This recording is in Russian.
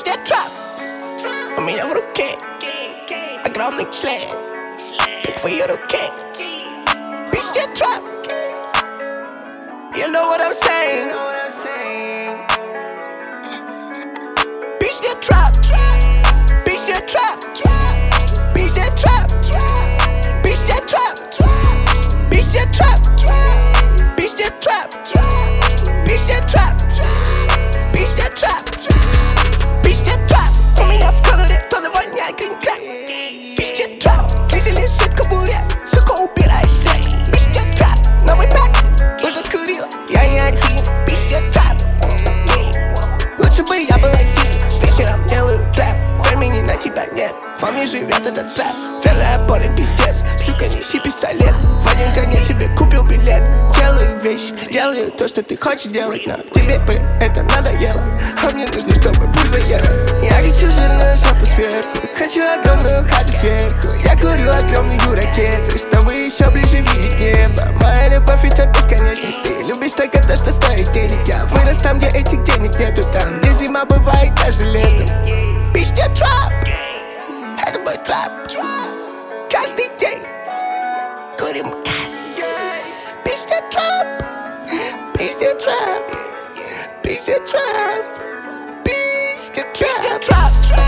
Пиздец трап. У меня в руке огромный член, как в твоей руке. Пиздец трап. You know what I'm saying? Пиздец трап. Пиздец трап. Пиздец трап. Пиздец трап. Пиздец трап. Пиздец трап. Пиздец трап. Пиздец трап. Пиздец трап. У меня в колоре тоже воняет грин-крак. Пиздец трап. Лизи лежит в кобуре, сука, убирай снег. Пиздец трап. Новый пак уже скурила, я не один. Пиздец трап. Лучше бы я был один. Вечером делаю трэп, времени на тебя нет. Во мне живет этот трэп. Верная болен, пиздец. Сука, неси пистолет. В один конец себе купил билет. Делаю вещи, делаю то, что ты хочешь делать, но тебе бы это надоело. А мне нужно, чтобы пусть заело. Я хочу жирную шапку сверху, хочу огромную хату сверху. Я курю огромную ракету, чтобы еще ближе видеть небо. Моя любовь это бесконечность. Ты любишь только то, что стоит денег. Я вырос там, где этих денег нету. Там, где зима бывает даже летом. Пиздец трап. Это мой трап. Каждый день курим газ. Пиздец трап. Пиздец трап. Пиздец трап. Пиздец трап.